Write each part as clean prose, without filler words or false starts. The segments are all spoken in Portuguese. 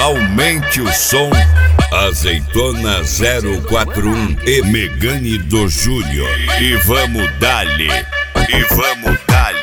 Aumente o som. Azeitona 041 e Megane do Júnior. E vamos dali. E vamos dali.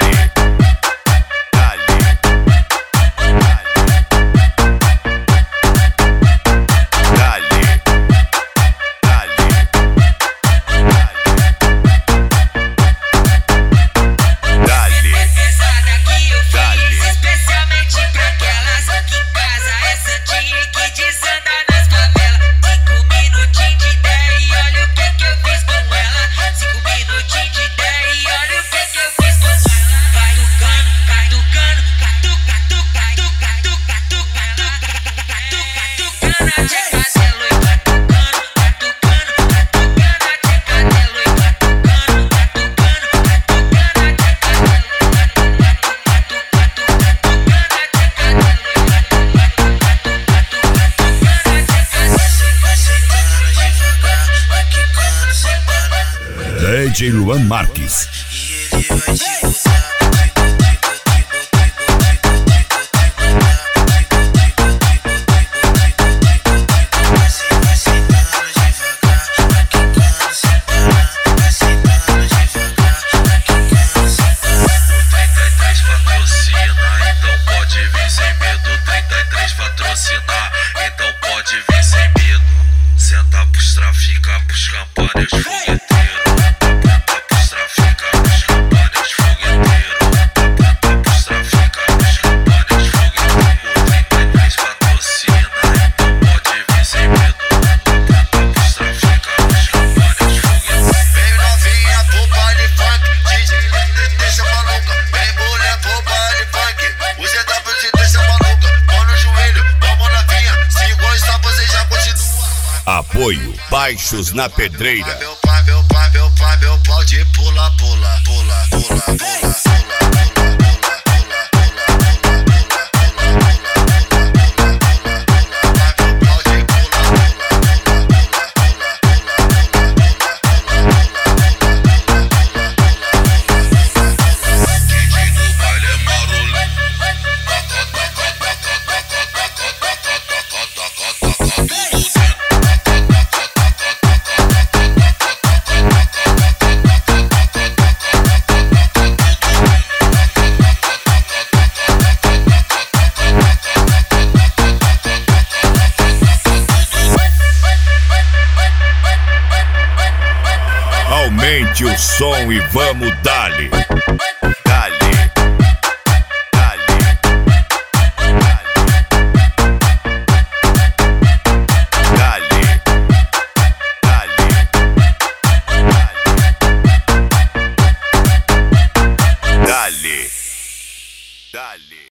DJ Luan Marques. Senta pros trafica, pros campanhas fogueteiros. Apoio Baixos na Pedreira. Meu pau de pula, pula, pula, pula, pula. Aumente o som e vamos dali.